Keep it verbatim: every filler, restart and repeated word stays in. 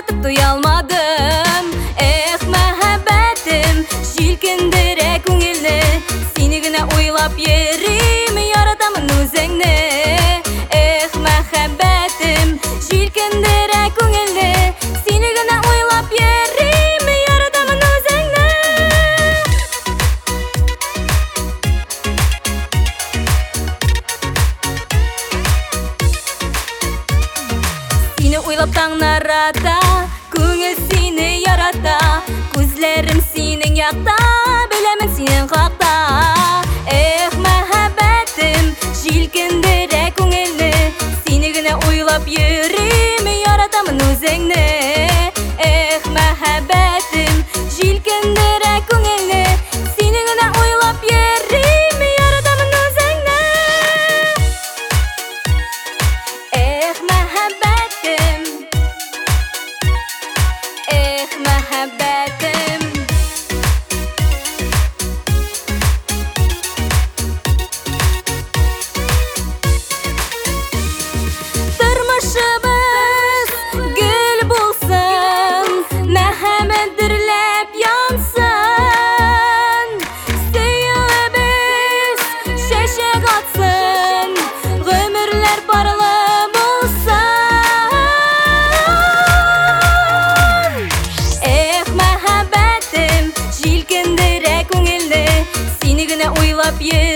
айтып туя алмадым. Эх, мәхәббәтем, җилкендерә күңелне, сине генә уйлап йөрим, яратамын үзеңне. Эх, мәхәббәтем, җилкендерә күңелне, сине генә уйлап йөрим, яратамын үзеңне. Сине уйлап таңнарата, күңел сине ярата, күзләрем синең якта, беләмен синең хакта. Эх, мәхәббәтем, җилкендерә күңелне, сине генә уйлап йөрим, яратамын үзеңне. Эх, мәхәббәтем, җилкендерә күңелне, сине генә уйлап йөрим, яратамын үзеңне. Эх, мәхәббәтем, эх, мәхәббәтем. Тормышыбыз гөл булсын, мәхәббәт дөрләп янсын. Сөюебез чәчәк атсын, гомерләр барлы булсын. Эх, мәхәббәтем, җилкендерә күңелне, сине генә уйлап йөрим.